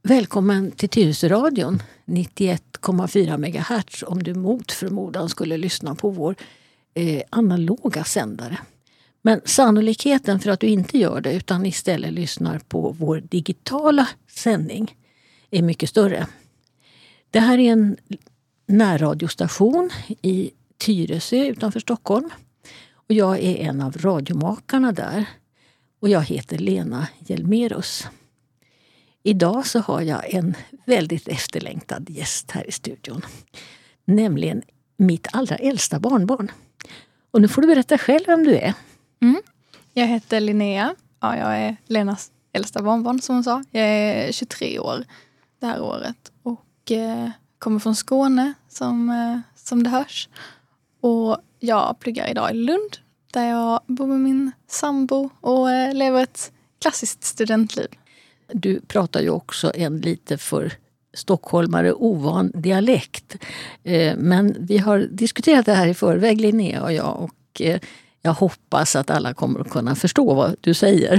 Välkommen till Tyresöradion 91,4 MHz om du mot förmodan skulle lyssna på vår analoga sändare. Men sannolikheten för att du inte gör det utan istället lyssnar på vår digitala sändning är mycket större. Det här är en närradiostation i Tyresö utanför Stockholm. Och jag är en av radiomakarna där. Och jag heter Lena Hjelmerus. Idag så har jag en väldigt efterlängtad gäst här i studion. Nämligen mitt allra äldsta barnbarn. Och nu får du berätta själv vem du är. Jag heter Linnea. Ja, jag är Lenas äldsta barnbarn som hon sa. Jag är 23 år det här året. Och kommer från Skåne som det hörs. Och jag pluggar idag i Lund. Där jag bor med min sambo och lever ett klassiskt studentliv. Du pratar ju också en lite för stockholmare ovan dialekt. Men vi har diskuterat det här i förväg, Linnea och jag. Och jag hoppas att alla kommer att kunna förstå vad du säger.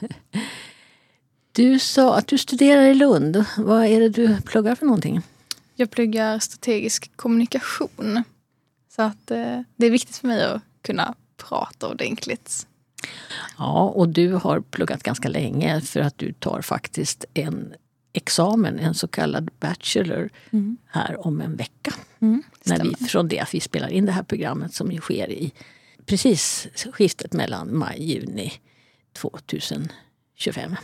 Du sa att du studerar i Lund. Vad är det du pluggar för någonting? Jag pluggar strategisk kommunikation. Så att det är viktigt för mig att kunna prata ordentligt. Ja, och du har pluggat ganska länge för att du tar faktiskt en examen, en så kallad bachelor, här om en vecka. Från det att vi spelar in det här programmet som ju sker i precis skiftet mellan maj-juni 2025.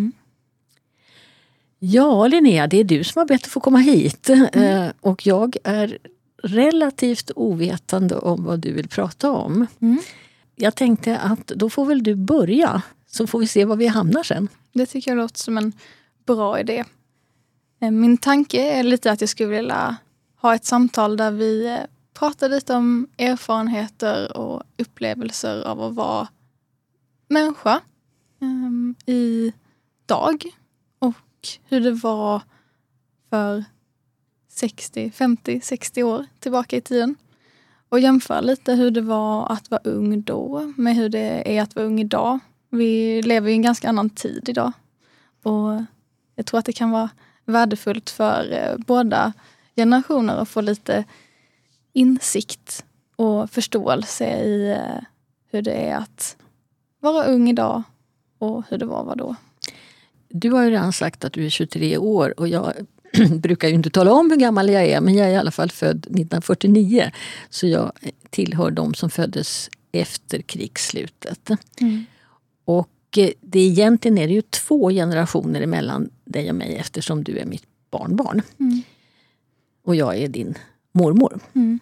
Ja, Linnea, det är du som har bett att få komma hit. Och jag är relativt ovetande om vad du vill prata om. Jag tänkte att då får väl du börja, så får vi se var vi hamnar sen. Det tycker jag låter som en bra idé. Min tanke är lite att jag skulle vilja ha ett samtal där vi pratar lite om erfarenheter och upplevelser av att vara människa idag. Och hur det var för 60, 50, 60 år tillbaka i tiden. Och jämföra lite hur det var att vara ung då med hur det är att vara ung idag. Vi lever i en ganska annan tid idag. Och jag tror att det kan vara värdefullt för båda generationer att få lite insikt och förståelse i hur det är att vara ung idag och hur det var då. Du har ju redan sagt att du är 23 år och jag brukar ju inte tala om hur gammal jag är, men jag är i alla fall född 1949. Så jag tillhör de som föddes efter krigsslutet. Och egentligen är det ju 2 generationer emellan dig och mig eftersom du är mitt barnbarn. Och jag är din mormor.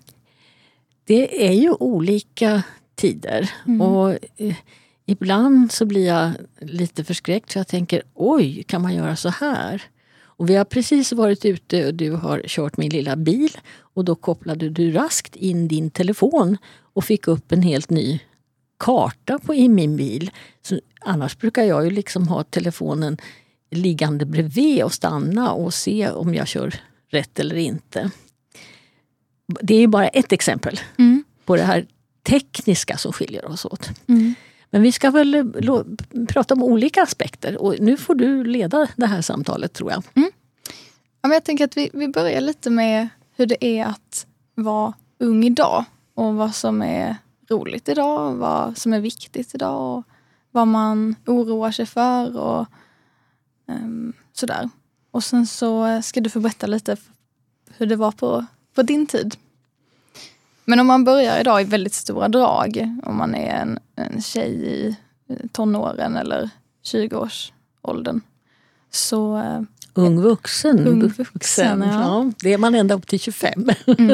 Det är ju olika tider och ibland så blir jag lite förskräckt för jag tänker, oj, kan man göra så här? Och vi har precis varit ute och du har kört min lilla bil och då kopplade du raskt in din telefon och fick upp en helt ny karta i min bil. Så annars brukar jag ju liksom ha telefonen liggande bredvid och stanna och se om jag kör rätt eller inte. Det är ju bara ett exempel på det här tekniska som skiljer oss åt. Men vi ska väl prata om olika aspekter och nu får du leda det här samtalet, tror jag. Ja, men jag tänker att vi börjar lite med hur det är att vara ung idag och vad som är roligt idag och vad som är viktigt idag och vad man oroar sig för och sådär. Och sen så ska du få berätta lite hur det var på din tid. Men om man börjar idag i väldigt stora drag, om man är en tjej i tonåren eller 20-årsåldern, så... Ung vuxen, ja. Det är man ända upp till 25.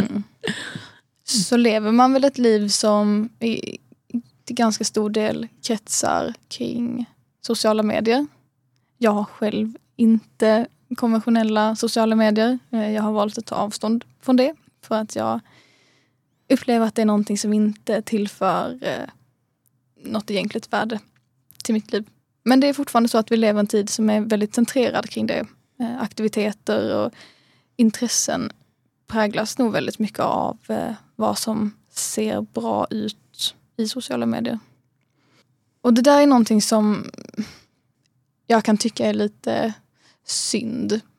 Så lever man väl ett liv som till ganska stor del kretsar kring sociala medier. Jag har själv inte konventionella sociala medier. Jag har valt att ta avstånd från det för att jag upplever att det är någonting som inte tillför något egentligt värde till mitt liv. Men det är fortfarande så att vi lever en tid som är väldigt centrerad kring det. Aktiviteter och intressen präglas nog väldigt mycket av vad som ser bra ut i sociala medier. Och det där är någonting som jag kan tycka är lite synd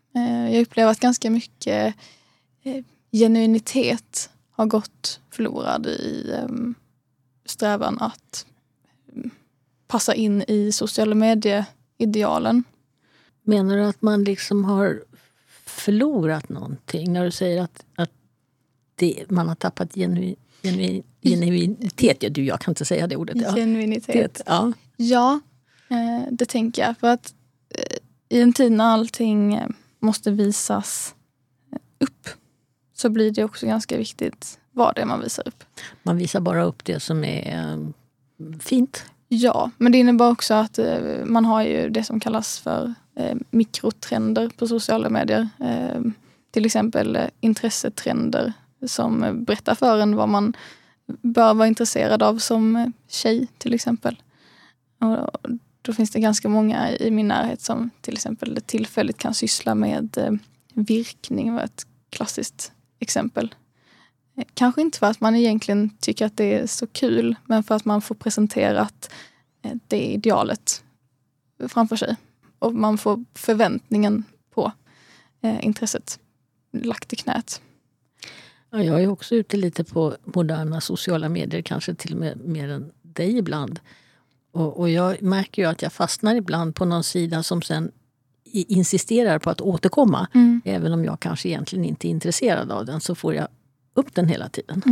Jag upplever att ganska mycket genuinitet har gått förlorad i strävan att passa in i sociala medieidealen. Menar du att man liksom har förlorat någonting när du säger att man har tappat genuinitet? Jag kan inte säga det ordet. Ja. Genuinitet. Ja, det tänker jag. För att i en tid när allting måste visas upp så blir det också ganska viktigt vad det är man visar upp. Man visar bara upp det som är fint. Ja, men det innebär också att man har ju det som kallas för mikrotrender på sociala medier. Till exempel intressetrender som berättar för en vad man bör vara intresserad av som tjej till exempel. Och då finns det ganska många i min närhet som till exempel tillfälligt kan syssla med virkning, var ett klassiskt exempel. Kanske inte för att man egentligen tycker att det är så kul, men för att man får presenterat det idealet framför sig. Och man får förväntningen på intresset lagt i knät. Ja, jag är också ute lite på moderna sociala medier, kanske till och med mer än dig ibland. Och jag märker ju att jag fastnar ibland på någon sida som sen insisterar på att återkomma. Även om jag kanske egentligen inte är intresserad av den, så får jag upp den hela tiden.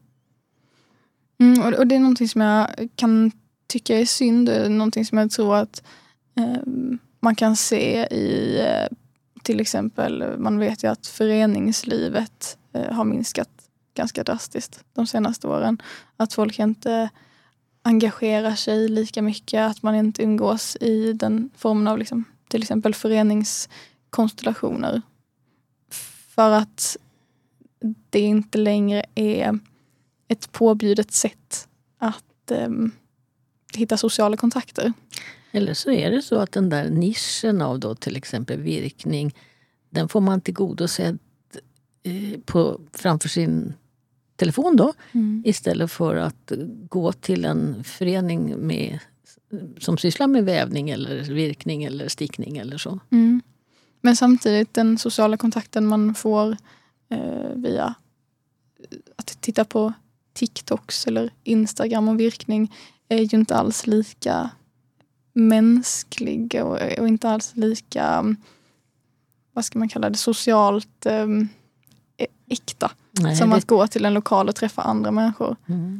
Och det är någonting som jag kan tycka är synd. Det är någonting som jag tror att man kan se i till exempel, man vet ju att föreningslivet har minskat ganska drastiskt de senaste åren. Att folk inte engagerar sig lika mycket, att man inte umgås i den formen av liksom, till exempel föreningskonstellationer. För att det inte längre är ett påbjudet sätt att hitta sociala kontakter. Eller så är det så att den där nischen av då till exempel virkning, den får man tillgodosedd framför sin telefon då, istället för att gå till en förening som sysslar med vävning eller virkning eller stickning eller så. Men samtidigt den sociala kontakten man får via att titta på TikToks eller Instagram och virkning är ju inte alls lika mänsklig och inte alls lika, vad ska man kalla det, socialt äkta. Nej, som att gå till en lokal och träffa andra människor.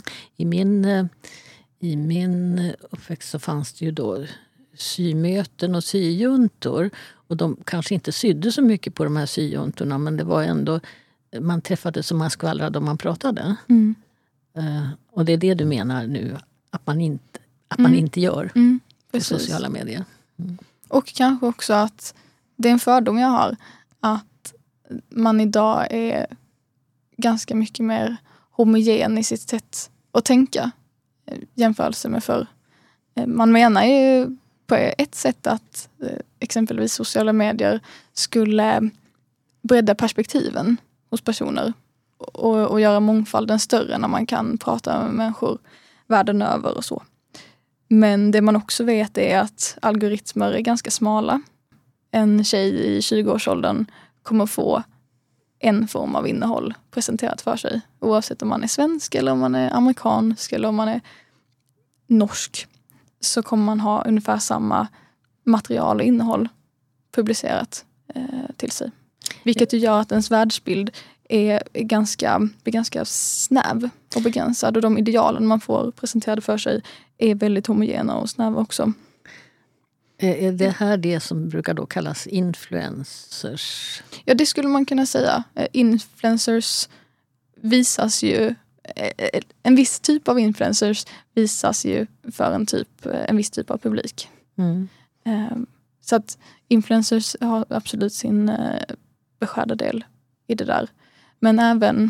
I min uppväxt så fanns det ju då symöten och syjuntor. Och de kanske inte sydde så mycket på de här syjuntorna, men det var ändå, man träffades som man skvallrade och man pratade. Och det är det du menar nu, att man inte gör på sociala medier. Och kanske också att det är en fördom jag har, att man idag är ganska mycket mer homogen i sitt sätt att tänka jämförelse med förr. Man menar ju på ett sätt att exempelvis sociala medier skulle bredda perspektiven hos personer och göra mångfalden större när man kan prata med människor världen över och så. Men det man också vet är att algoritmer är ganska smala. En tjej i 20-årsåldern kommer få en form av innehåll presenterat för sig. Oavsett om man är svensk eller om man är amerikansk eller om man är norsk, så kommer man ha ungefär samma material och innehåll publicerat till sig. Vilket ju gör att ens världsbild är ganska snäv och begränsad. Och de idealen man får presenterade för sig är väldigt homogena och snäva också. Är det här det som brukar då kallas influencers? Ja, det skulle man kunna säga. Influencers visas ju, en viss typ av influencers visas ju för en viss typ av publik. Så att influencers har absolut sin beskärda del i det där. Men även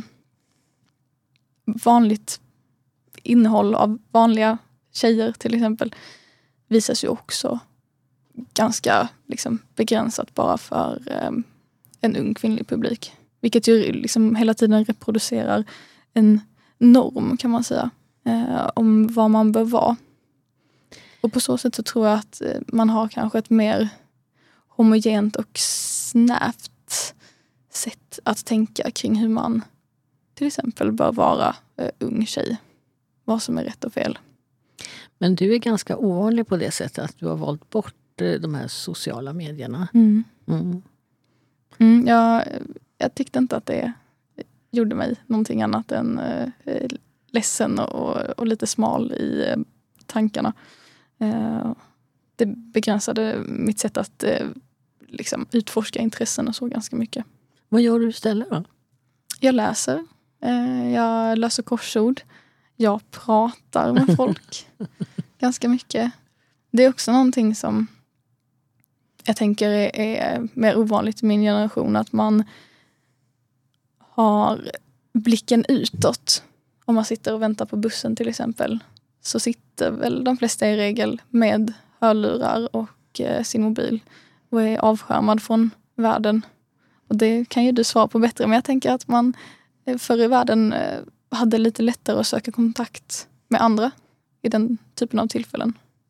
vanligt innehåll av vanliga tjejer till exempel visas ju också ganska liksom begränsat bara för en ung kvinnlig publik. Vilket ju liksom hela tiden reproducerar en norm, kan man säga, om vad man bör vara. Och på så sätt så tror jag att man har kanske ett mer homogent och snävt sätt att tänka kring hur man till exempel bör vara ung tjej. Vad som är rätt och fel. Men du är ganska ovanlig på det sättet att du har valt bort de här sociala medierna. Jag tyckte inte att det gjorde mig någonting annat än ledsen och lite smal i tankarna. Det begränsade mitt sätt att liksom utforska intressen och så ganska mycket. Vad gör du istället då? Jag läser. Jag löser korsord. Jag pratar med folk ganska mycket. Det är också någonting som jag tänker är mer ovanligt i min generation. Att man har blicken utåt. Om man sitter och väntar på bussen till exempel. Så sitter väl de flesta i regel med hörlurar och sin mobil. Och är avskärmad från världen. Och det kan ju du svara på bättre. Men jag tänker att man förr i världen hade lite lättare att söka kontakt med andra i den typen av tillfällen.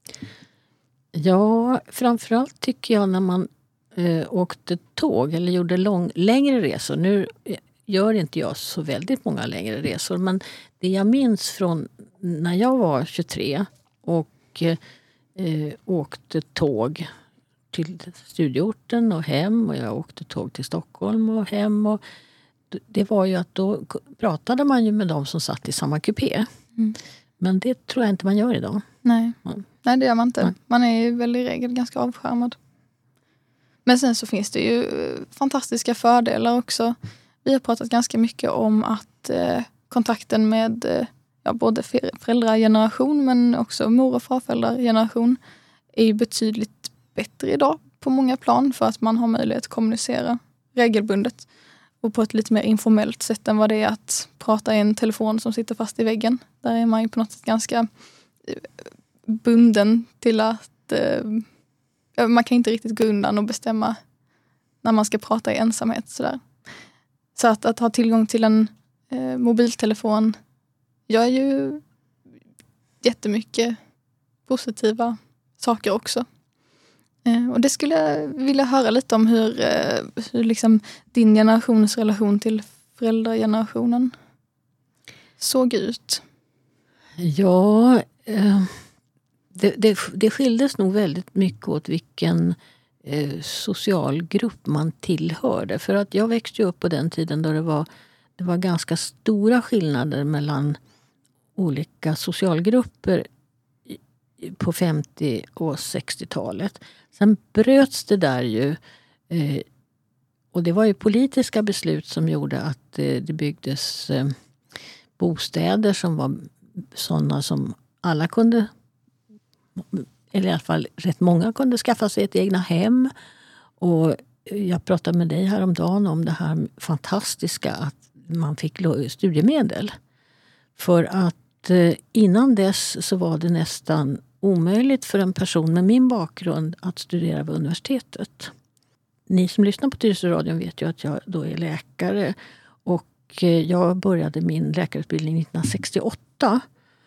Ja, framförallt tycker jag när man åkte tåg eller gjorde längre resor. Nu gör inte jag så väldigt många längre resor, men det jag minns från när jag var 23 och åkte tåg till studieorten och hem, och jag åkte tåg till Stockholm och hem, och det var ju att då pratade man ju med dem som satt i samma kupé. Men det tror jag inte man gör idag. Nej, Nej det gör man inte. Nej. Man är ju väl i regel ganska avskärmad. Men sen så finns det ju fantastiska fördelar också. Vi har pratat ganska mycket om att kontakten med både föräldrageneration men också mor- och farföräldrageneration är ju betydligt bättre idag på många plan, för att man har möjlighet att kommunicera regelbundet och på ett lite mer informellt sätt än vad det är att prata i en telefon som sitter fast i väggen. Där är man ju på något sätt ganska bunden till att man kan inte riktigt gå undan och bestämma när man ska prata i ensamhet. Så att ha tillgång till en mobiltelefon gör ju jättemycket positiva saker också. Och det skulle jag vilja höra lite om hur liksom din generations relation till föräldragenerationen såg ut. Ja, det skildes nog väldigt mycket åt vilken social grupp man tillhörde. För att jag växte upp på den tiden då det var ganska stora skillnader mellan olika socialgrupper på 50- och 60-talet. Sen bröts det där ju, och det var ju politiska beslut som gjorde att det byggdes bostäder som var sådana som alla kunde, eller i alla fall rätt många kunde skaffa sig ett egna hem. Och jag pratade med dig häromdagen om det här fantastiska att man fick studiemedel. För att innan dess så var det nästan omöjligt för en person med min bakgrund att studera vid universitetet. Ni som lyssnar på Tyresöradion vet ju att jag då är läkare, och jag började min läkarutbildning 1968.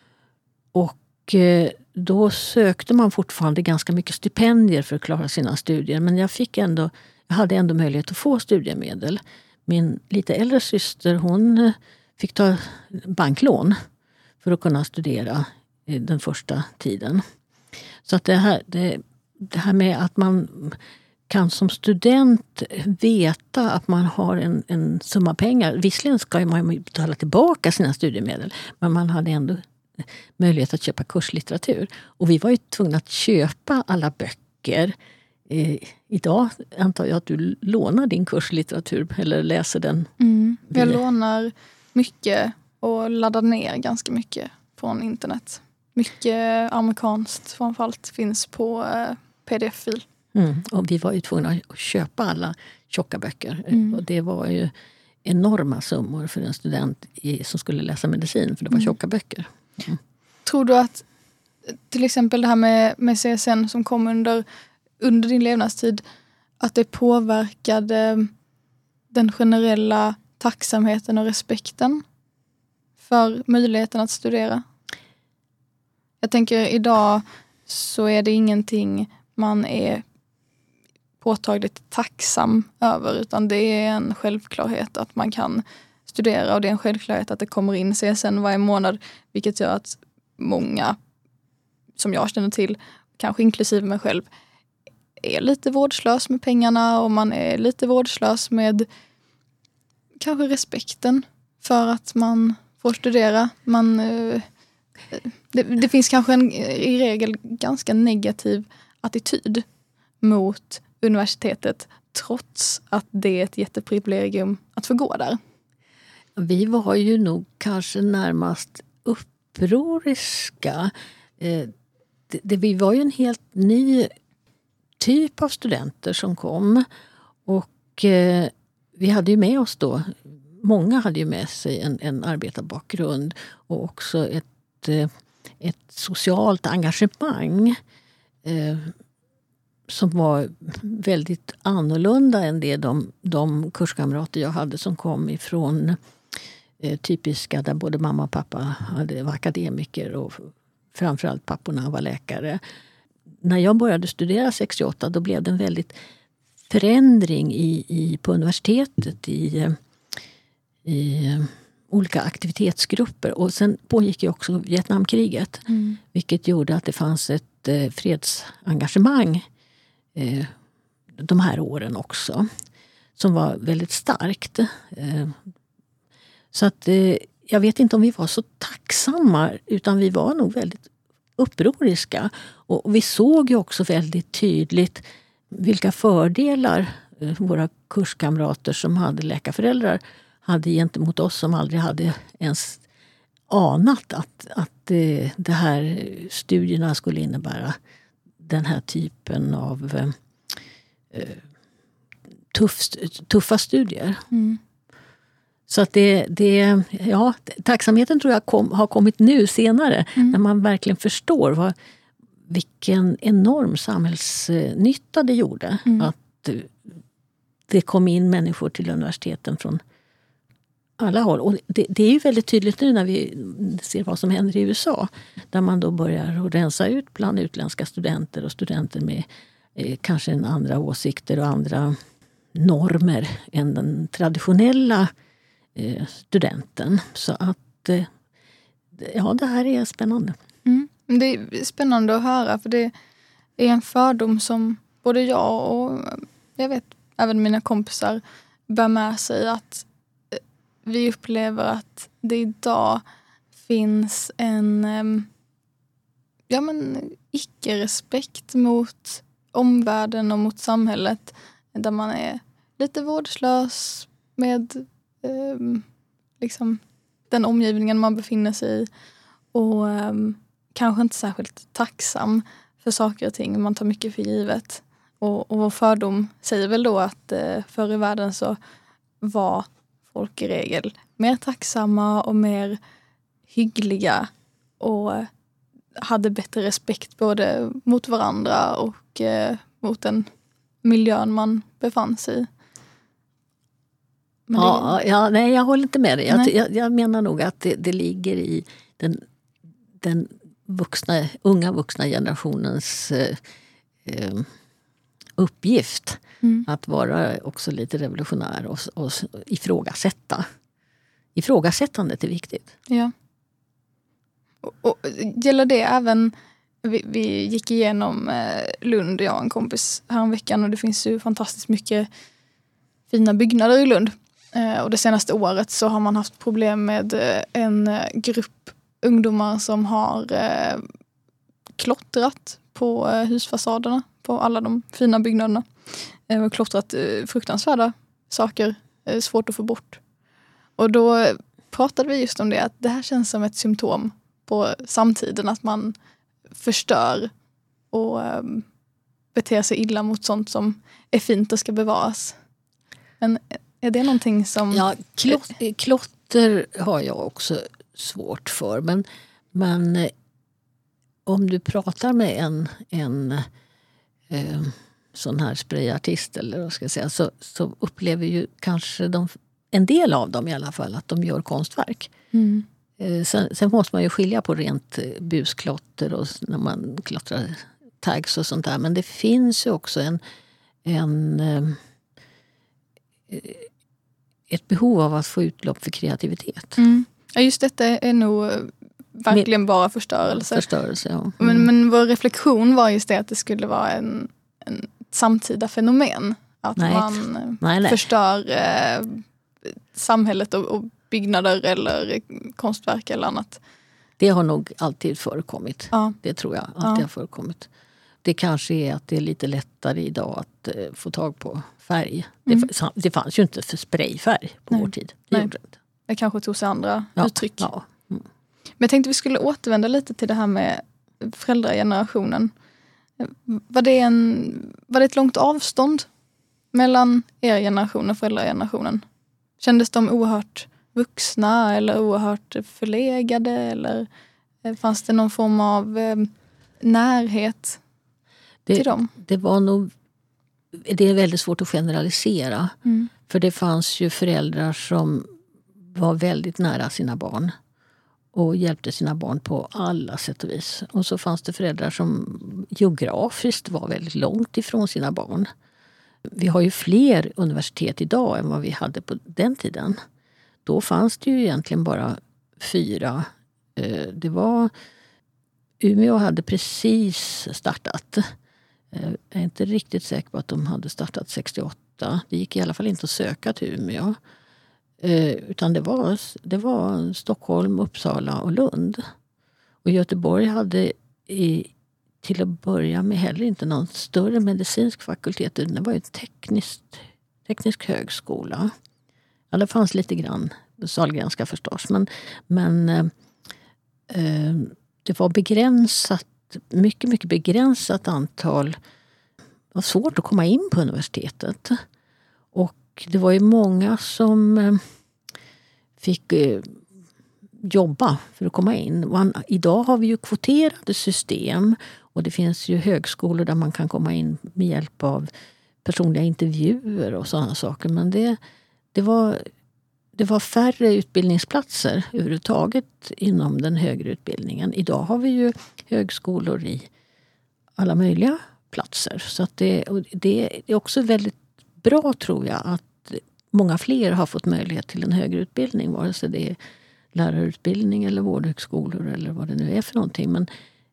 Och då sökte man fortfarande ganska mycket stipendier för att klara sina studier, men jag hade ändå möjlighet att få studiemedel. Min lite äldre syster, hon fick ta banklån för att kunna studera den första tiden. Så att det här med att man kan som student veta att man har en summa pengar. Visserligen ska man betala tillbaka sina studiemedel, men man hade ändå möjlighet att köpa kurslitteratur. Och vi var ju tvungna att köpa alla böcker. Idag antar jag att du lånar din kurslitteratur eller läser den. Jag lånar mycket och laddar ner ganska mycket från internet. Mycket amerikanskt framförallt finns på pdf-fil. Och vi var ju tvungna att köpa alla tjocka böcker. Och det var ju enorma summor för en student som skulle läsa medicin, för det var tjocka böcker. Tror du att till exempel det här med CSN som kom under din levnadstid, att det påverkade den generella tacksamheten och respekten för möjligheten att studera? Jag tänker idag så är det ingenting man är påtagligt tacksam över, utan det är en självklarhet att man kan studera och det är en självklarhet att det kommer in CSN varje månad, vilket gör att många som jag känner till, kanske inklusive mig själv, är lite vårdslös med pengarna och man är lite vårdslös med kanske respekten för att man får studera. Det finns kanske i regel ganska negativ attityd mot universitetet trots att det är ett jätteprivilegium att få gå där. Vi var ju nog kanske närmast upproriska. Vi var ju en helt ny typ av studenter som kom. Och vi hade ju med oss då, många hade ju med sig en arbetarbakgrund och också ett socialt engagemang som var väldigt annorlunda än det de kurskamrater jag hade som kom ifrån typiska där både mamma och pappa var akademiker och framförallt papporna var läkare. När jag började studera 68 då blev det en väldigt förändring på universitetet i olika aktivitetsgrupper. Och sen pågick ju också Vietnamkriget. Vilket gjorde att det fanns ett fredsengagemang de här åren också. Som var väldigt starkt. Så att jag vet inte om vi var så tacksamma utan vi var nog väldigt upproriska. Och vi såg ju också väldigt tydligt vilka fördelar våra kurskamrater som hade läkarföräldrar hade gentemot oss som aldrig hade ens anat att det här studierna skulle innebära den här typen av tuffa studier. Så att tacksamheten tror jag har kommit nu senare när man verkligen förstår vilken enorm samhällsnytta det gjorde att det kom in människor till universiteten från alla håll. Och det är ju väldigt tydligt nu när vi ser vad som händer i USA där man då börjar att rensa ut bland utländska studenter och studenter med kanske andra åsikter och andra normer än den traditionella studenten. Så att det här är spännande. Det är spännande att höra för det är en fördom som både jag och jag vet även mina kompisar bär med sig att vi upplever att det idag finns en icke-respekt mot omvärlden och mot samhället där man är lite vårdslös med den omgivningen man befinner sig i och kanske inte särskilt tacksam för saker och ting. Man tar mycket för givet. Och vår fördom säger väl då att förr i världen så var folk i regel mer tacksamma och mer hyggliga och hade bättre respekt både mot varandra och mot den miljön man befann sig i. Nej, jag håller inte med dig. Jag menar nog att det ligger i den unga vuxna generationens uppgift att vara också lite revolutionär och ifrågasätta. Ifrågasättandet är viktigt. Ja. Och gäller det även, vi gick igenom Lund, jag och en kompis häromveckan och det finns ju fantastiskt mycket fina byggnader i Lund. Och det senaste året så har man haft problem med en grupp ungdomar som har klottrat på husfasaderna på alla de fina byggnaderna. Klottrat fruktansvärda saker, svårt att få bort. Och då pratade vi just om det, att det här känns som ett symptom på samtiden, att man förstör och beter sig illa mot sånt som är fint och ska bevaras. Men är det någonting som... Ja, klotter har jag också svårt för. Men om du pratar med en sån här sprayartist eller vad ska jag säga, så upplever ju kanske en del av dem i alla fall att de gör konstverk. Sen måste man ju skilja på rent busklotter och när man klottrar tags och sånt där. Men det finns ju också ett behov av att få utlopp för kreativitet. Ja, just detta är nog verkligen bara förstörelse. Förstörelse, ja. Men vår reflektion var just det att det skulle vara en samtida fenomen. Att man förstör samhället och byggnader eller konstverk eller annat. Det har nog alltid förekommit. Ja. Det tror jag alltid har förekommit. Det kanske är att det är lite lättare idag att få tag på färg. Det fanns ju inte för sprayfärg på vår tid. Det kanske tog sig andra uttryck. Ja. Men jag tänkte vi skulle återvända lite till det här med föräldragenerationen. Var det ett långt avstånd mellan er generation och föräldragenerationen? Kändes de oerhört vuxna eller oerhört förlegade? Eller fanns det någon form av närhet till dem? Det är väldigt svårt att generalisera. För det fanns ju föräldrar som var väldigt nära sina barn och hjälpte sina barn på alla sätt och vis. Och så fanns det föräldrar som geografiskt var väldigt långt ifrån sina barn. Vi har ju fler universitet idag än vad vi hade på den tiden. Då fanns det ju egentligen bara 4. Det var Umeå hade precis startat. Jag är inte riktigt säker på att de hade startat 68. Det gick i alla fall inte att söka till Umeå. Utan det var Stockholm, Uppsala och Lund. Och Göteborg hade till att börja med heller inte någon större medicinsk fakultet. Det var ju en teknisk högskola. Ja, det fanns lite grann Sahlgrenska förstås. Men det var begränsat, mycket begränsat antal. Det var svårt att komma in på universitetet. Och det var ju många som fick jobba för att komma in. Idag har vi ju kvoterade system och det finns ju högskolor där man kan komma in med hjälp av personliga intervjuer och sådana saker. Men det var färre utbildningsplatser överhuvudtaget inom den högre utbildningen. Idag har vi ju högskolor i alla möjliga platser. Så att det är också väldigt bra, tror jag, att många fler har fått möjlighet till en högre utbildning. Vare sig det är lärarutbildning eller vårdhögskolor eller vad det nu är för någonting. Men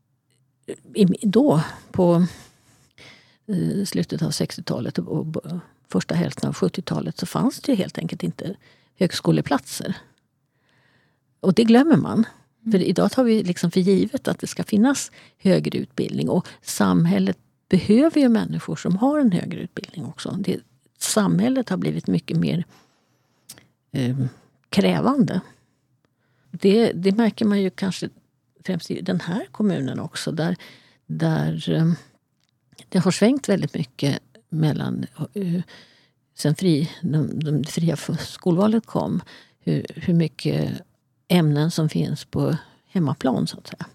då på slutet av 60-talet och första hälften av 70-talet så fanns det helt enkelt inte högskoleplatser. Och det glömmer man. För idag tar vi liksom för givet att det ska finnas högre utbildning. Och samhället behöver ju människor som har en högre utbildning också. Samhället har blivit mycket mer krävande. Det märker man ju kanske främst i den här kommunen också. Där det har svängt väldigt mycket mellan sen det fria skolvalet kom. Hur mycket ämnen som finns på hemmaplan så att säga.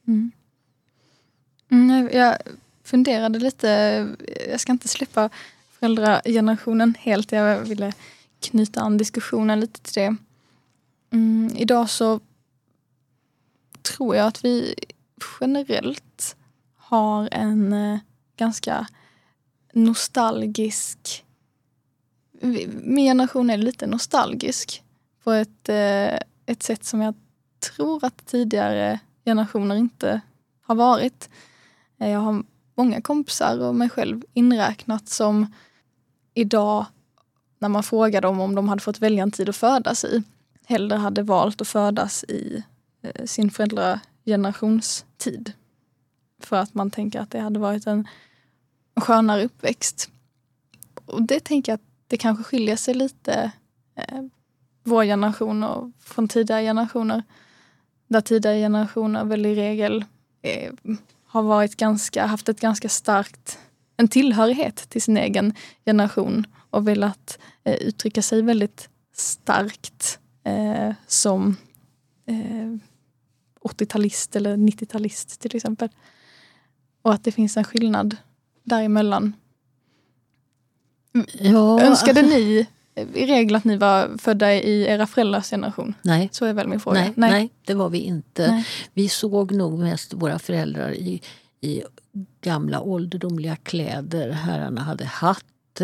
Jag funderade lite, jag ska inte släppa föräldragenerationen helt. Jag ville knyta an diskussionen lite till det. Idag så tror jag att vi generellt har en ganska nostalgisk... Min generation är lite nostalgisk på ett sätt som jag tror att tidigare generationer inte har varit. Jag har många kompisar och mig själv inräknat som idag, när man frågar dem om de hade fått välja en tid att födas i, hellre hade valt att födas i sin föräldragenerationstid. För att man tänker att det hade varit en skönare uppväxt. Och det tänker jag att det kanske skiljer sig lite vår generation och från tidigare generationer. Där tidigare generationer väl i regel har varit haft ett ganska starkt, en tillhörighet till sin egen generation och velat uttrycka sig väldigt starkt som 80-talist eller 90-talist till exempel. Och att det finns en skillnad däremellan. Ja. Önskade ni i regel att ni var födda i era föräldrars generation? Nej. Så är väl min fråga. Nej, det var vi inte. Nej. Vi såg nog mest våra föräldrar i gamla ålderdomliga kläder. Herrarna hade hatt.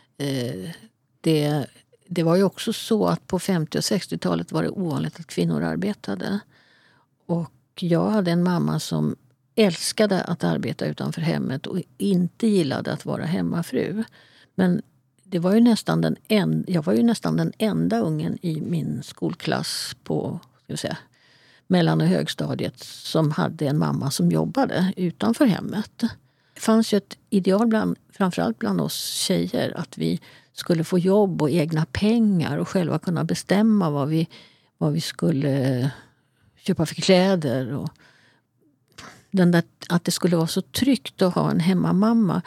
Det var ju också så att på 50- och 60-talet var det ovanligt att kvinnor arbetade. Och jag hade en mamma som älskade att arbeta utanför hemmet och inte gillade att vara hemmafru. Men det var ju jag var ju nästan den enda ungen i min skolklass på mellan- och högstadiet som hade en mamma som jobbade utanför hemmet. Det fanns ju ett ideal framförallt bland oss tjejer att vi skulle få jobb och egna pengar och själva kunna bestämma vad vi skulle köpa för kläder. Och att det skulle vara så tryggt att ha en hemmamamma.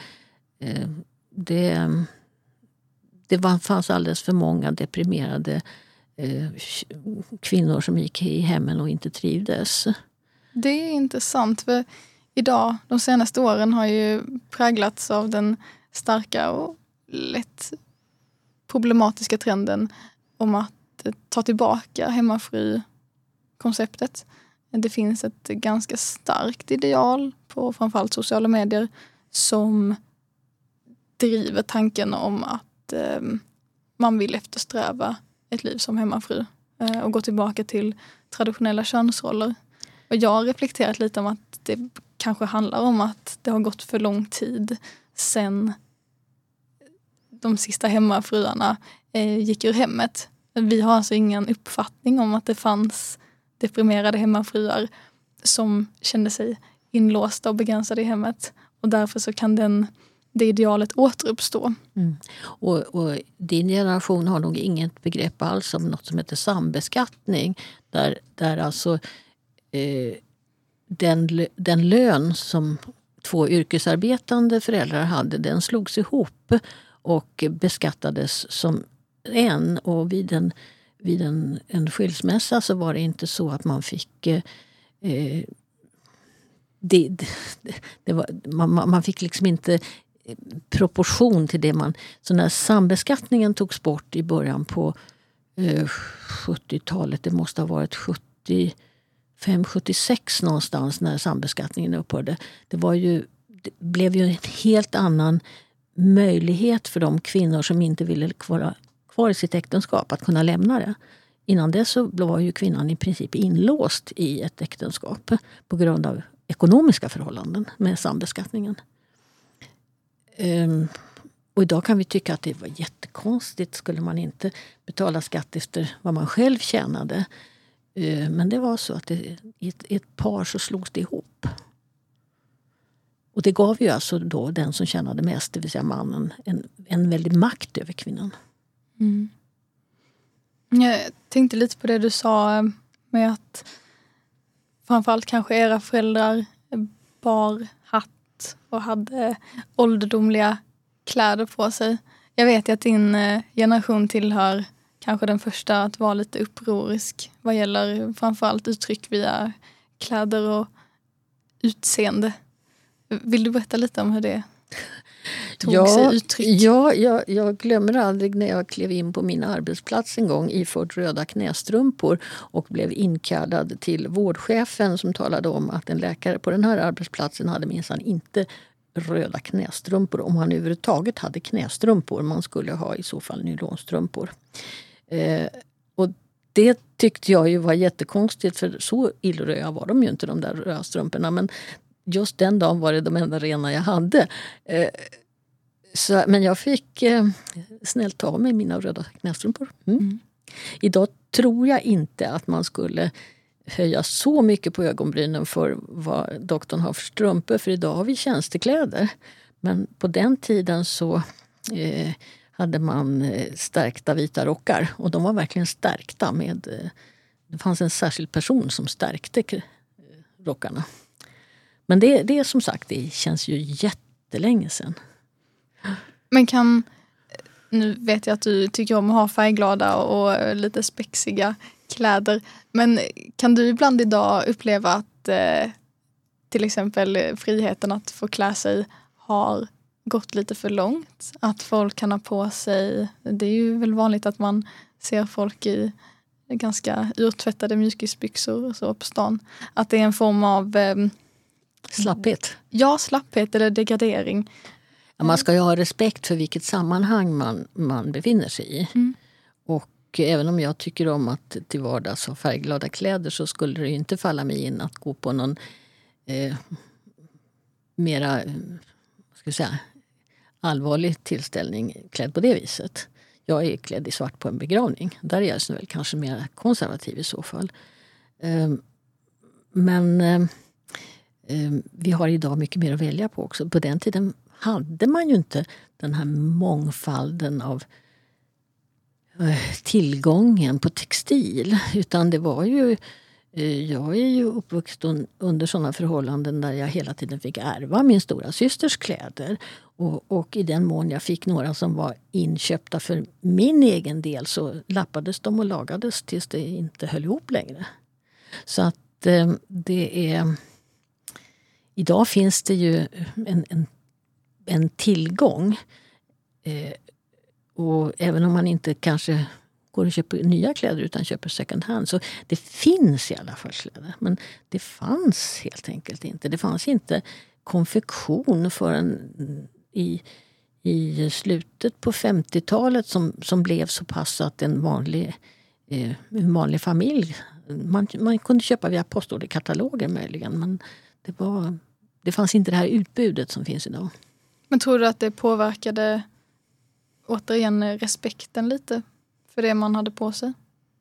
Det fanns alldeles för många deprimerade kvinnor som gick i hemmen och inte trivdes. Det är intressant, för idag, de senaste åren har ju präglats av den starka och lätt problematiska trenden om att ta tillbaka hemmafru-konceptet. Det finns ett ganska starkt ideal på framförallt sociala medier som driver tanken om att man vill eftersträva ett liv som hemmafru och gå tillbaka till traditionella könsroller. Och jag har reflekterat lite om att det kanske handlar om att det har gått för lång tid sedan de sista hemmafruarna gick ur hemmet. Vi har alltså ingen uppfattning om att det fanns deprimerade hemmafruar som kände sig inlåsta och begränsade i hemmet. Och därför så kan det idealet återuppstå. Mm. Och din generation har nog inget begrepp alls om något som heter sambeskattning. Där alltså den lön som 2 yrkesarbetande föräldrar hade, den slogs ihop och beskattades som en. Och vid en skilsmässa så var det inte så att man fick... man fick liksom inte proportion till det så när sambeskattningen togs bort i början på 70-talet, det måste ha varit 75-76 någonstans när sambeskattningen upphörde. Det blev ju en helt annan möjlighet för de kvinnor som inte ville vara kvar i sitt äktenskap att kunna lämna det. Innan dess så var ju kvinnan i princip inlåst i ett äktenskap på grund av ekonomiska förhållanden med sambeskattningen. Och idag kan vi tycka att det var jättekonstigt. Skulle man inte betala skatt efter vad man själv tjänade? Men det var så att i ett par så slogs det ihop. Och det gav ju alltså då den som tjänade mest, det vill säga mannen, en väldig makt över kvinnan. Mm. Jag tänkte lite på det du sa med att framförallt kanske era föräldrar bar hatt och hade ålderdomliga kläder på sig. Jag vet ju att din generation tillhör kanske den första att vara lite upprorisk vad gäller framförallt uttryck via kläder och utseende. Vill du berätta lite om hur det tog sig uttryck? Ja, jag glömmer aldrig när jag klev in på min arbetsplats en gång iförd röda knästrumpor och blev inkallad till vårdchefen som talade om att en läkare på den här arbetsplatsen hade minsann inte röda knästrumpor om han överhuvudtaget hade knästrumpor. Man skulle ha i så fall nylonstrumpor. Och det tyckte jag ju var jättekonstigt, för så illröda var de ju inte, de där röda strumporna. Men just den dagen var det de enda rena jag hade. Men jag fick snällt ta med mina röda knästrumpor. Idag tror jag inte att man skulle höja så mycket på ögonbrynen för vad doktorn har för strumpor. För idag har vi tjänstekläder. Men på den tiden så hade man stärkta vita rockar. Och de var verkligen stärkta det fanns en särskild person som stärkte rockarna. Men det är som sagt, det känns ju jättelänge sedan. Men nu vet jag att du tycker om att ha färgglada och lite spexiga kläder. Men kan du ibland idag uppleva att till exempel friheten att få klä sig har gått lite för långt? Att folk kan ha på sig, det är ju väl vanligt att man ser folk i ganska urtvättade mjukisbyxor och så på stan. Att det är en form av Slapphet. Ja, slapphet eller degradering. Ja, man ska ju ha respekt för vilket sammanhang man befinner sig i. Och även om jag tycker om att till vardags ha färgglada kläder så skulle det ju inte falla mig in att gå på någon mera ska jag säga, allvarlig tillställning klädd på det viset. Jag är klädd i svart på en begravning. Där är jag väl kanske mer konservativ i så fall. Men vi har idag mycket mer att välja på också. På den tiden hade man ju inte den här mångfalden av tillgången på textil. Utan det var ju... Jag är ju uppvuxen under sådana förhållanden där jag hela tiden fick ärva min stora systers kläder. Och i den mån jag fick några som var inköpta för min egen del så lappades de och lagades tills det inte höll ihop längre. Så att det är... Idag finns det ju en tillgång. Och även om man inte kanske går och köper nya kläder utan köper second hand. Så det finns i alla fall kläder. Men det fanns helt enkelt inte. Det fanns inte konfektion förrän i slutet på 50-talet som blev så pass att en vanlig familj... Man kunde köpa via postorderkataloger möjligen. Men det fanns inte det här utbudet som finns idag. Men tror du att det påverkade återigen respekten lite för det man hade på sig?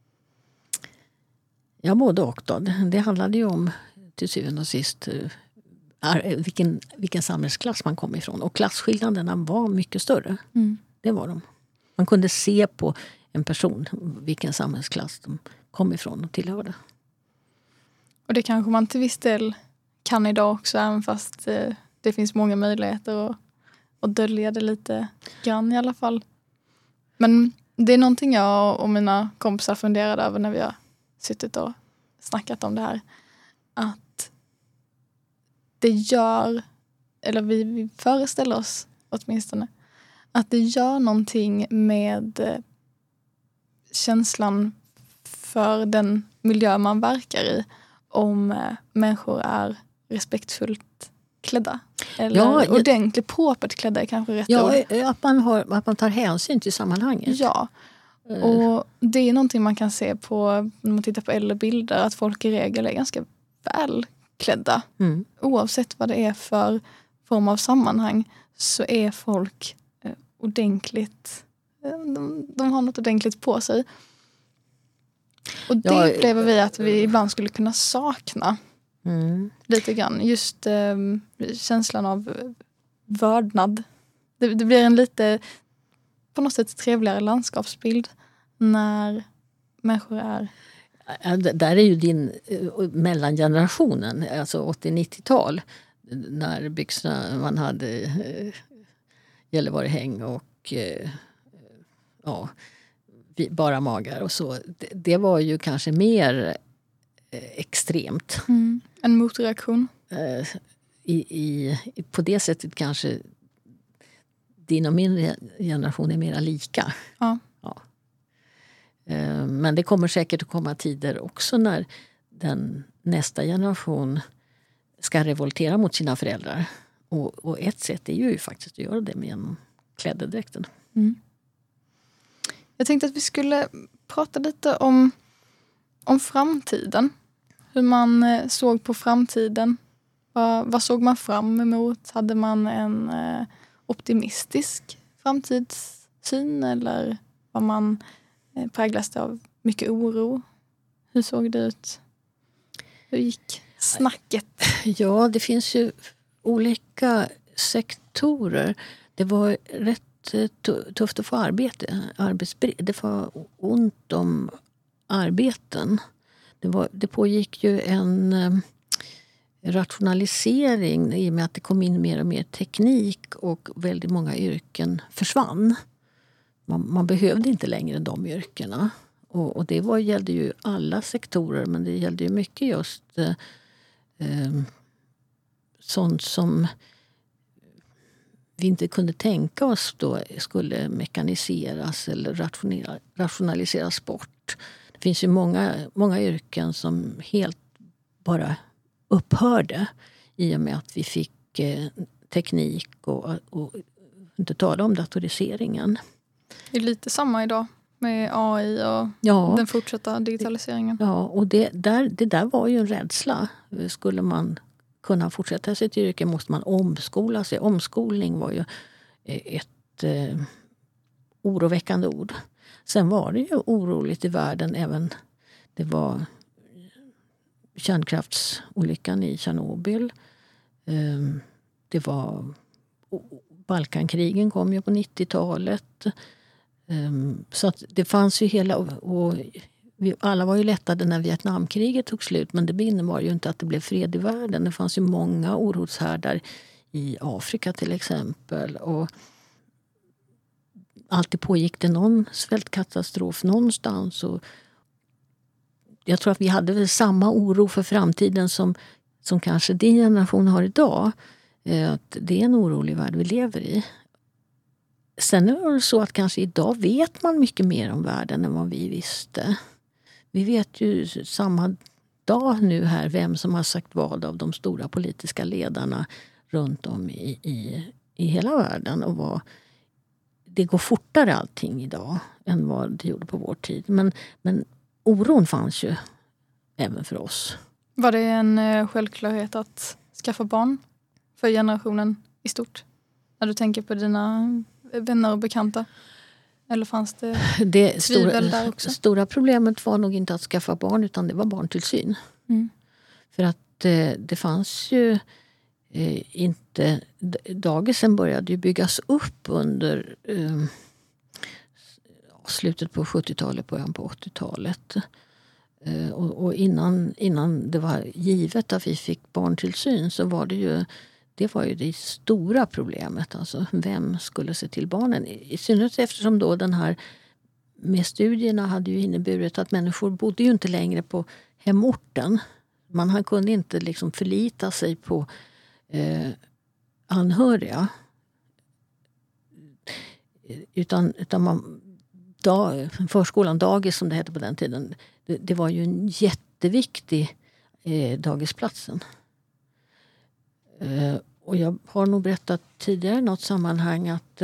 Ja, både och då. Det handlade ju om till syvende och sist vilken samhällsklass man kom ifrån. Och klasskillnaderna var mycket större. Det var de. Man kunde se på en person vilken samhällsklass de kom ifrån och tillhörde. Och det kanske man till viss del kan idag också, även fast det finns många möjligheter att dölja det lite grann i alla fall. Men det är någonting jag och mina kompisar funderade över när vi har suttit och snackat om det här. Att det gör, eller vi föreställer oss åtminstone, att det gör någonting med känslan för den miljö man verkar i om människor är respektfullt klädda. Eller ordentligt propert klädda är kanske rätt ord. Att man tar hänsyn till sammanhanget. Ja, och det är någonting man kan se på när man tittar på äldre bilder, att folk i regel är ganska välklädda. Oavsett vad det är för form av sammanhang så är folk ordentligt, de har något ordentligt på sig. Och det upplever vi att vi ibland skulle kunna sakna lite grann. Just känslan av vördnad. Det blir en lite på något sätt trevligare landskapsbild när människor är... Där är ju din mellangenerationen, alltså 80-90-tal, när byxorna man hade Gällevarehäng och bara magar och så. Det var ju kanske mer extremt. En motreaktion. På det sättet kanske din och min generation är mera lika. Ja. Men det kommer säkert att komma tider också när nästa generation ska revoltera mot sina föräldrar. Och ett sätt är ju faktiskt att göra det med genom klädedräkten. Jag tänkte att vi skulle prata lite om framtiden. Hur man såg på framtiden. Vad såg man fram emot? Hade man en optimistisk framtidssyn eller var man präglas av mycket oro? Hur såg det ut? Hur gick snacket? Ja, det finns ju olika sektorer. Det var rätt tufft att få arbete. Det var ont om arbeten. Det pågick ju en rationalisering i och med att det kom in mer och mer teknik och väldigt många yrken försvann. Man behövde inte längre de yrkena. Och det gällde ju alla sektorer, men det gällde ju mycket just sånt som vi inte kunde tänka oss då skulle mekaniseras eller rationaliseras bort. Det finns ju många yrken som helt bara upphörde i och med att vi fick teknik och inte tala om datoriseringen. Det är lite samma idag med AI och den fortsatta digitaliseringen. Ja, och det där var ju en rädsla. Skulle man kunna fortsätta sitt yrke måste man omskola sig. Omskolning var ju ett oroväckande ord. Sen var det ju oroligt i världen även. Det var kärnkraftsolyckan i Tjernobyl. Det var Balkankrigen kom ju på 90-talet. Så att det fanns ju hela... Och vi alla var ju lättade när Vietnamkriget tog slut, men det innebar ju inte att det blev fred i världen. Det fanns ju många oroshärdar i Afrika till exempel. Och alltid pågick det någon svältkatastrof någonstans. Och jag tror att vi hade väl samma oro för framtiden som kanske din generation har idag. Att det är en orolig värld vi lever i. Sen är det så att kanske idag vet man mycket mer om världen än vad vi visste. Vi vet ju samma dag nu här vem som har sagt vad av de stora politiska ledarna runt om i hela världen. Och det går fortare allting idag än vad det gjorde på vår tid. Men oron fanns ju även för oss. Var det en självklarhet att skaffa barn för generationen i stort? När du tänker på dina vänner och bekanta? Eller fanns det tvivel där också? Stora problemet var nog inte att skaffa barn utan det var barntillsyn. För att det fanns ju inte... Dagisen började ju byggas upp under slutet på 70-talet, början på 80-talet. Och innan det var givet att vi fick barntillsyn så var det ju... Det var ju det stora problemet. Alltså, vem skulle se till barnen? I synnerhet eftersom då den här med studierna hade ju inneburit att människor bodde ju inte längre på hemorten. Man kunde inte liksom förlita sig på anhöriga. Utan förskolan, dagis som det hette på den tiden, det var ju en jätteviktig dagisplatsen. Och jag har nog berättat tidigare i något sammanhang att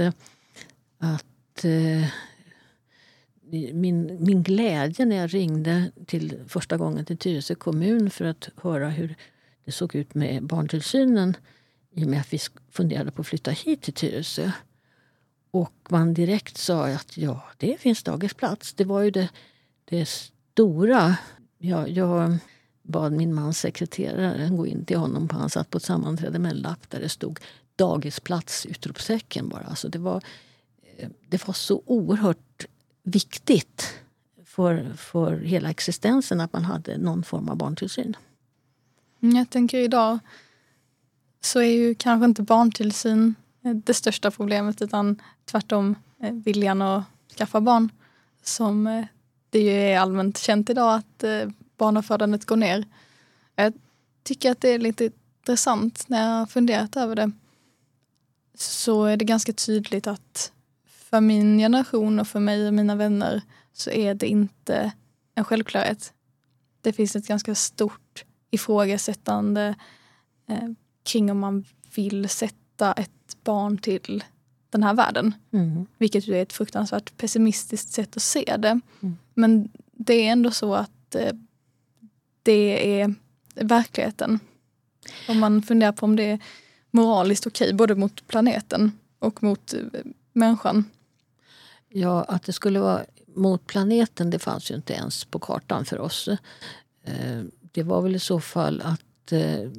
min glädje när jag ringde till första gången till Tyresö kommun för att höra hur det såg ut med barntillsynen i och med att vi funderade på att flytta hit till Tyresö. Och man direkt sa att ja, det finns dagisplats. Det var ju det stora. Jag bad min mans sekreterare gå in till honom. Han satt på ett sammanträde med en lapp där det stod dagisplats, utropstecken bara. Alltså det var så oerhört viktigt för hela existensen att man hade någon form av barntillsyn. Jag tänker idag så är ju kanske inte barntillsyn det största problemet utan tvärtom viljan att skaffa barn. Som det ju är allmänt känt idag att barnafödandet går ner. Jag tycker att det är lite intressant när jag har funderat över det. Så är det ganska tydligt att för min generation och för mig och mina vänner så är det inte en självklarhet. Det finns ett ganska stort ifrågasättande kring om man vill sätta ett barn till den här världen. Vilket ju är ett fruktansvärt pessimistiskt sätt att se det. Men det är ändå så att det är verkligheten. Om man funderar på om det är moraliskt okej både mot planeten och mot människan. Ja, att det skulle vara mot planeten, det fanns ju inte ens på kartan för oss. Det var väl i så fall att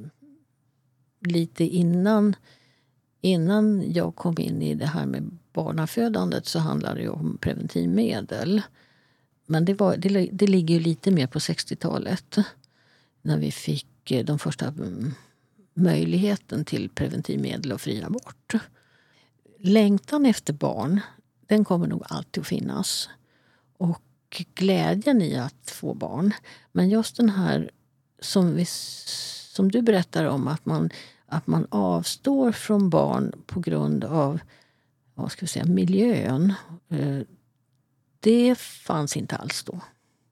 lite innan jag kom in i det här med barnafödandet så handlade det ju om preventivmedel. Men det ligger ju lite mer på 60-talet när vi fick de första möjligheten till preventivmedel och fri abort. Längtan efter barn, den kommer nog alltid att finnas. Och glädjen i att få barn. Men just den här som du berättar om att man avstår från barn på grund av miljön. Det fanns inte alls då.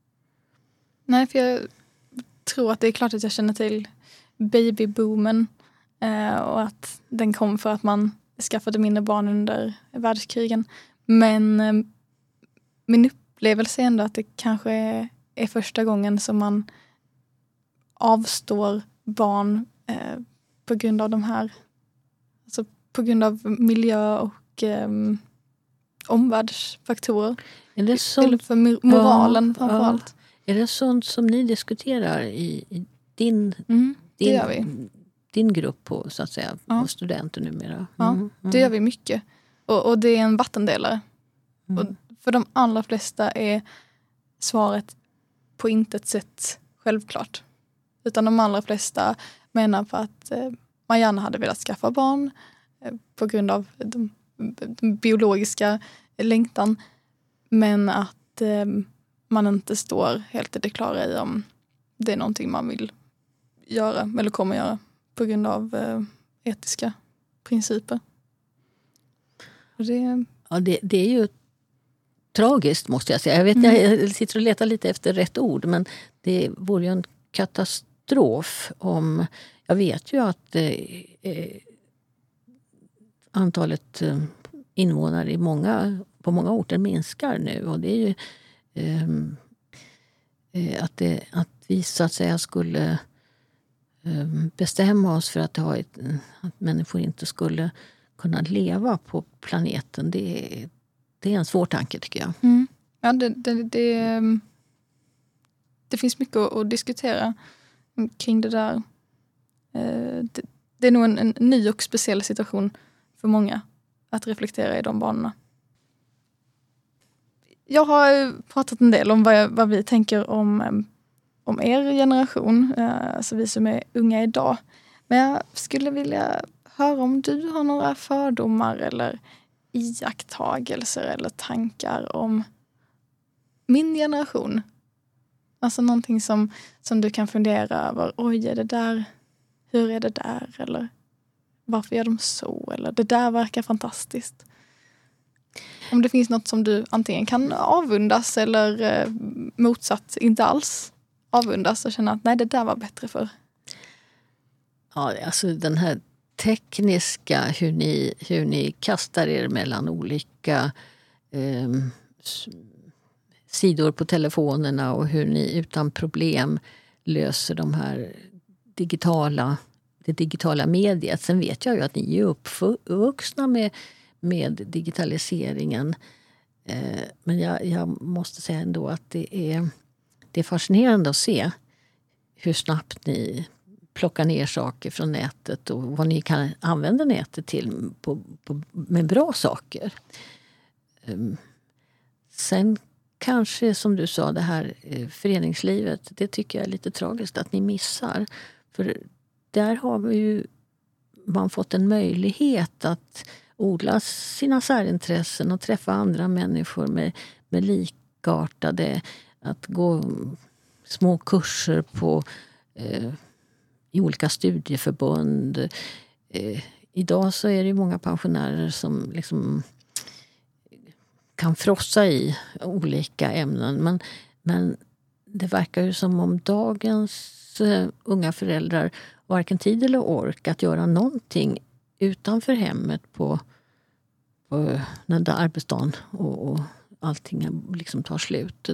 Nej, för jag tror att det är klart att jag känner till babyboomen och att den kom för att man skaffade mindre barn under världskrigen. Men min upplevelse är ändå att det kanske är första gången som man avstår barn på grund av de här, alltså på grund av miljö och omvärldsfaktorer. Är det sånt, eller för moralen framförallt. Är det sånt som ni diskuterar i din grupp på, så att säga, på studenter numera? Ja, det gör vi mycket. Och det är en vattendelare. Och för de allra flesta är svaret på intet sätt självklart. Utan de allra flesta menar på att man gärna hade velat skaffa barn på grund av den biologiska längtan. Men att man inte står helt i det klara i om det är någonting man vill göra eller kommer göra på grund av etiska principer. Och det är ju tragiskt, måste jag säga. Jag vet, jag sitter och letar lite efter rätt ord, men det vore ju en katastrof om... Jag vet ju att antalet invånare på många orter minskar nu, och det är ju att vi, så att säga, skulle bestämma oss för att att människor inte skulle kunna leva på planeten. Det är en svår tanke, tycker jag. Ja, det finns mycket att diskutera kring det där. Det är nog en ny och speciell situation för många att reflektera i de banorna. Jag har pratat en del om vad vi tänker om er generation, alltså vi som är unga idag. Men jag skulle vilja höra om du har några fördomar eller iakttagelser eller tankar om min generation. Alltså någonting som du kan fundera över. Oj, är det där? Hur är det där? Eller varför gör de så? Eller det där verkar fantastiskt. Om det finns något som du antingen kan avundas eller motsatt inte alls avundas och känna att nej, det där var bättre för. Ja, alltså den här tekniska, hur ni kastar er mellan olika sidor på telefonerna och hur ni utan problem löser det digitala mediet. Sen vet jag ju att ni är uppvuxna med digitaliseringen. Men jag måste säga ändå att det är fascinerande att se hur snabbt ni plockar ner saker från nätet och vad ni kan använda nätet till med bra saker. Sen kanske, som du sa, det här föreningslivet, det tycker jag är lite tragiskt att ni missar. För där har man fått en möjlighet att odla sina särintressen och träffa andra människor med likartade, att gå små kurser i olika studieförbund. Idag så är det ju många pensionärer som liksom kan frossa i olika ämnen. Men det verkar ju som om dagens unga föräldrar varken tid eller ork att göra någonting utanför hemmet på när där arbetsdagen och allting liksom tar slut.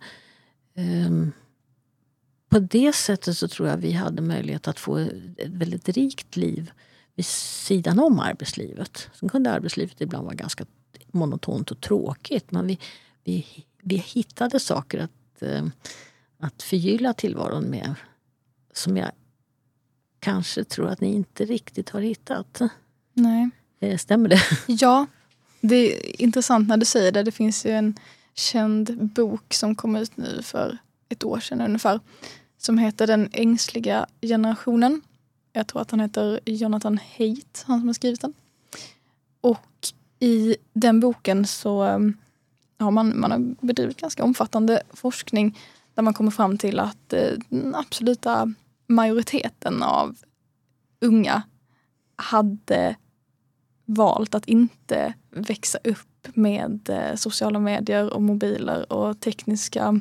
På det sättet så tror jag vi hade möjlighet att få ett väldigt rikt liv vid sidan om arbetslivet. Sen kunde arbetslivet ibland vara ganska monotont och tråkigt, men vi hittade saker att förgylla tillvaron med som jag kanske tror att ni inte riktigt har hittat. Nej. Stämmer det? Ja, det är intressant när du säger det. Det finns ju en känd bok som kom ut nu för ett år sedan ungefär, som heter Den ängsliga generationen. Jag tror att han heter Jonathan Haidt, han som har skrivit den. Och i den boken så har man har bedrivit ganska omfattande forskning där man kommer fram till att den absoluta majoriteten av unga hade valt att inte växa upp med sociala medier och mobiler och tekniska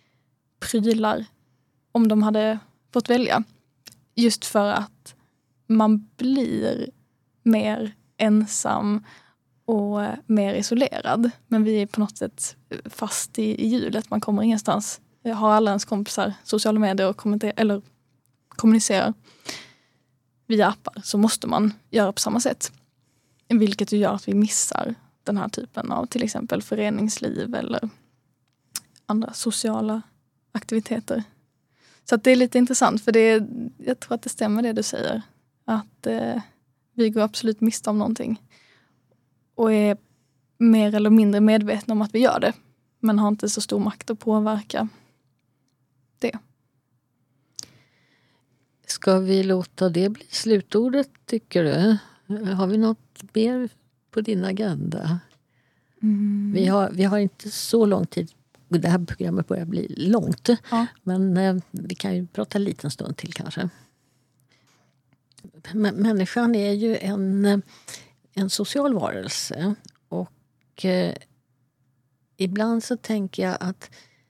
prylar om de hade fått välja. Just för att man blir mer ensam och mer isolerad. Men vi är på något sätt fast i hjulet. Man kommer ingenstans. Har alla ens kompisar sociala medier och kommunicerar via appar, så måste man göra på samma sätt. Vilket ju gör att vi missar den här typen av till exempel föreningsliv eller andra sociala aktiviteter. Så att det är lite intressant, för jag tror att det stämmer det du säger. Att vi går absolut miste om någonting. Och är mer eller mindre medvetna om att vi gör det. Men har inte så stor makt att påverka det. Ska vi låta det bli slutordet, tycker du? Har vi något mer på din agenda? Vi har inte så lång tid. Det här programmet börjar bli långt. Ja. Men vi kan ju prata en liten stund till kanske. Människan är ju en social varelse. Och ibland så tänker jag att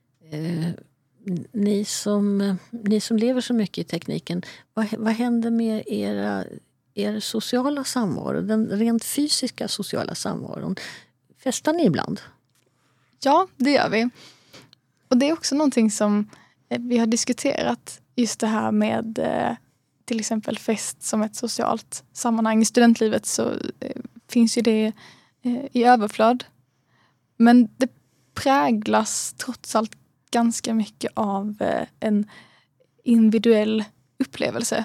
ni som lever så mycket i tekniken, vad händer med er sociala samvaro, den rent fysiska sociala samvaron? Festar ni ibland? Ja, det gör vi. Och det är också någonting som vi har diskuterat, just det här med till exempel fest som ett socialt sammanhang. I studentlivet så finns ju det i överflöd. Men det präglas trots allt ganska mycket av en individuell upplevelse.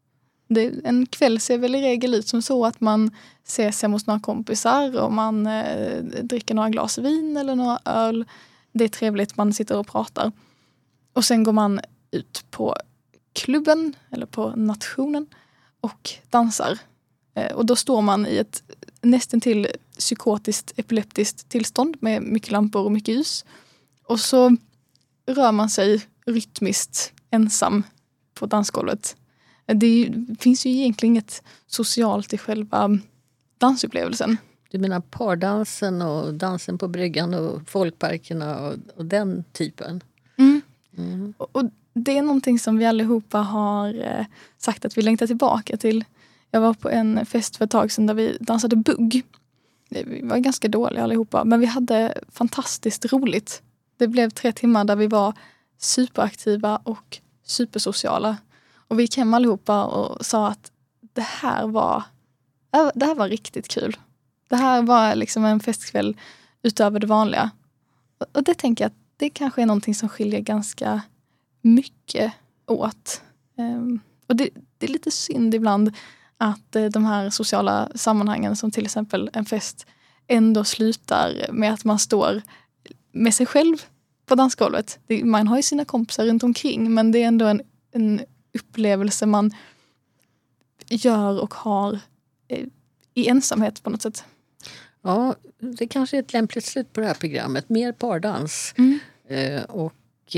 En kväll ser väl i regel ut som så att man ses hemma hos några kompisar och man dricker några glas vin eller några öl. Det är trevligt, man sitter och pratar. Och sen går man ut på klubben eller på nationen och dansar. Och då står man i ett nästan till psykotiskt, epileptiskt tillstånd med mycket lampor och mycket ljus. Och så rör man sig rytmiskt ensam på dansgolvet. Det finns ju egentligen inget socialt i själva dansupplevelsen. Du menar pardansen och dansen på bryggan och folkparkerna och den typen? Och det är någonting som vi allihopa har sagt att vi längtar tillbaka till. Jag var på en fest för ett tag sedan där vi dansade bugg. Vi var ganska dåliga allihopa, men vi hade fantastiskt roligt. Det blev 3 timmar där vi var superaktiva och supersociala. Och vi gick hem allihopa och sa att det här var riktigt kul. Det här var liksom en festkväll utöver det vanliga. Och det tänker jag att det kanske är någonting som skiljer ganska mycket åt. Och det är lite synd ibland att de här sociala sammanhangen, som till exempel en fest, ändå slutar med att man står med sig själv på dansgolvet. Man har ju sina kompisar runt omkring, men det är ändå en upplevelse man gör och har i ensamhet på något sätt. Ja, det kanske är ett lämpligt slut på det här programmet. Mer pardans. Och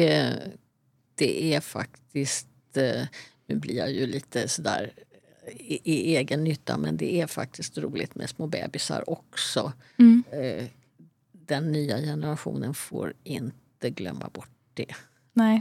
det är faktiskt, nu blir jag ju lite sådär i egen nytta, men det är faktiskt roligt med små bebisar också. Den nya generationen får inte glömma bort det. Nej.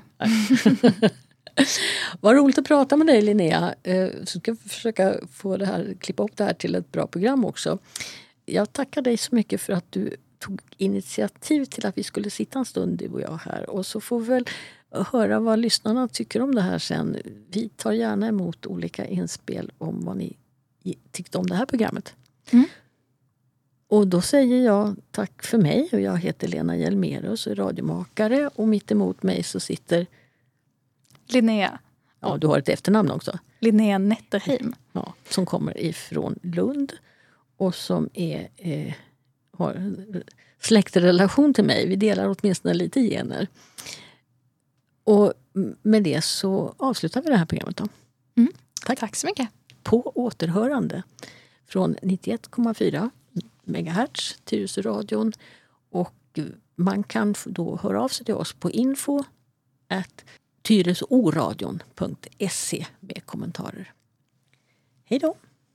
Vad roligt att prata med dig, Linnea. Så ska jag försöka klippa upp det här till ett bra program också. Jag tackar dig så mycket för att du tog initiativ till att vi skulle sitta en stund, du och jag här. Och så får vi väl höra vad lyssnarna tycker om det här sen. Vi tar gärna emot olika inspel om vad ni tyckte om det här programmet. Och då säger jag tack för mig, och jag heter Lena Hjelmerus, radiomakare, och mitt emot mig så sitter Linnea. Ja, du har ett efternamn också. Linnea Netterheim. Ja, som kommer ifrån Lund och som har släktrelation till mig. Vi delar åtminstone lite gener. Och med det så avslutar vi det här programmet då. Tack så mycket. På återhörande från 91,4 MHz Tyresöradion, och man kan då höra av sig till oss på info@tyresoradion.se med kommentarer. Hej då!